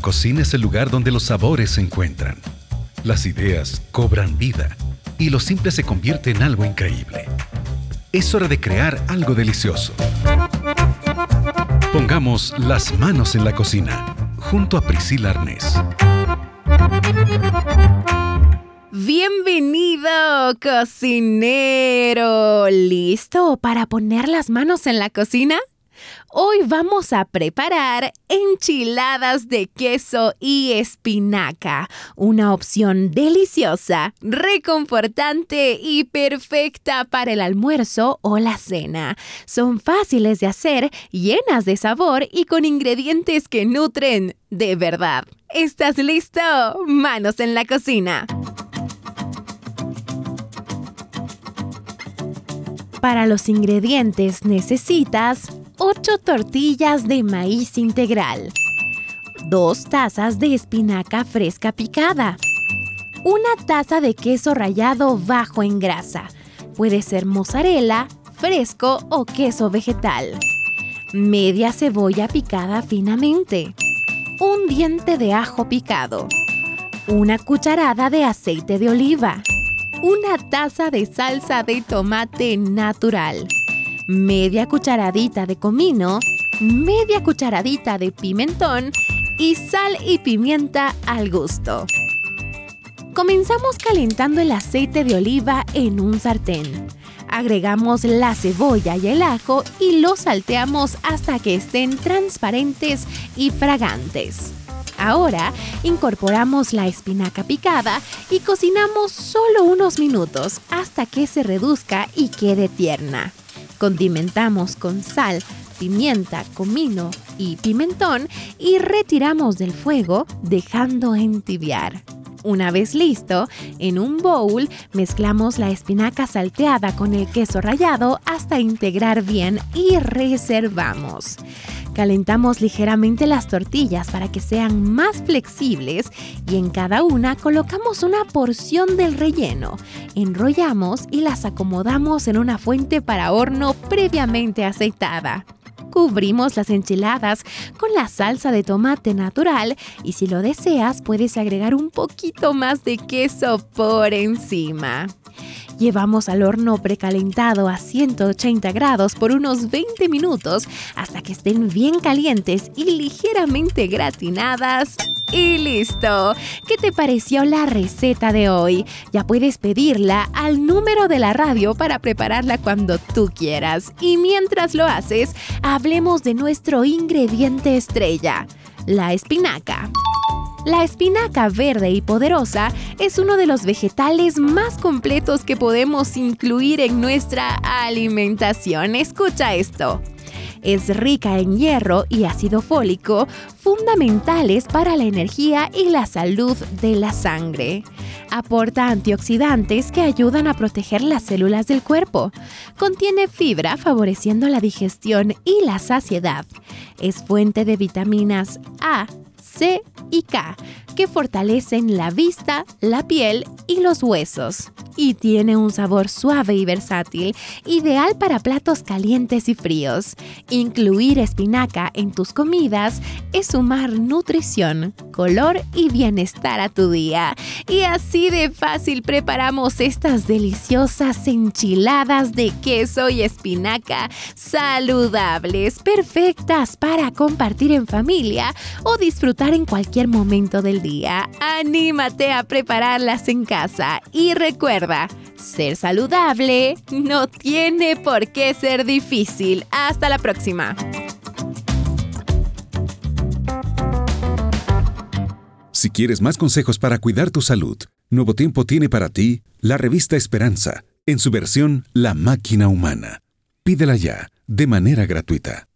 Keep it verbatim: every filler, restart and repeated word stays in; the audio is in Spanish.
cocina es el lugar donde los sabores se encuentran. Las ideas cobran vida y lo simple se convierte en algo increíble. Es hora de crear algo delicioso. Pongamos las manos en la cocina, junto a Priscila Arnés. Bienvenido, cocinero. ¿Listo para poner las manos en la cocina? Hoy vamos a preparar enchiladas de queso y espinaca, una opción deliciosa, reconfortante y perfecta para el almuerzo o la cena. Son fáciles de hacer, llenas de sabor y con ingredientes que nutren de verdad. ¿Estás listo? Manos en la cocina. Para los ingredientes necesitas ocho tortillas de maíz integral, dos tazas de espinaca fresca picada, una taza de queso rallado bajo en grasa, puede ser mozzarella, fresco o queso vegetal, media cebolla picada finamente, un diente de ajo picado, una cucharada de aceite de oliva, una taza de salsa de tomate natural, media cucharadita de comino, media cucharadita de pimentón y sal y pimienta al gusto. Comenzamos calentando el aceite de oliva en un sartén. Agregamos la cebolla y el ajo y los salteamos hasta que estén transparentes y fragantes. Ahora incorporamos la espinaca picada y cocinamos solo unos minutos hasta que se reduzca y quede tierna. Condimentamos con sal, pimienta, comino y pimentón y retiramos del fuego dejando entibiar. Una vez listo, en un bowl mezclamos la espinaca salteada con el queso rallado hasta integrar bien y reservamos. Calentamos ligeramente las tortillas para que sean más flexibles y en cada una colocamos una porción del relleno. Enrollamos y las acomodamos en una fuente para horno previamente aceitada. Cubrimos las enchiladas con la salsa de tomate natural y si lo deseas puedes agregar un poquito más de queso por encima. Llevamos al horno precalentado a ciento ochenta grados por unos veinte minutos hasta que estén bien calientes y ligeramente gratinadas. ¡Y listo! ¿Qué te pareció la receta de hoy? Ya puedes pedirla al número de la radio para prepararla cuando tú quieras. Y mientras lo haces, hablemos de nuestro ingrediente estrella, la espinaca. La espinaca verde y poderosa es uno de los vegetales más completos que podemos incluir en nuestra alimentación. Escucha esto. Es rica en hierro y ácido fólico, fundamentales para la energía y la salud de la sangre. Aporta antioxidantes que ayudan a proteger las células del cuerpo. Contiene fibra favoreciendo la digestión y la saciedad. Es fuente de vitaminas A, C y K, que fortalecen la vista, la piel y los huesos. Y tiene un sabor suave y versátil, ideal para platos calientes y fríos. Incluir espinaca en tus comidas es sumar nutrición, color y bienestar a tu día. Y así de fácil preparamos estas deliciosas enchiladas de queso y espinaca saludables, perfectas para compartir en familia o disfrutar en cualquier momento del día. Anímate a prepararlas en casa y recuerda, ser saludable no tiene por qué ser difícil. Hasta la próxima. Si quieres más consejos para cuidar tu salud, Nuevo Tiempo tiene para ti la revista Esperanza, en su versión La Máquina Humana. Pídela ya, de manera gratuita.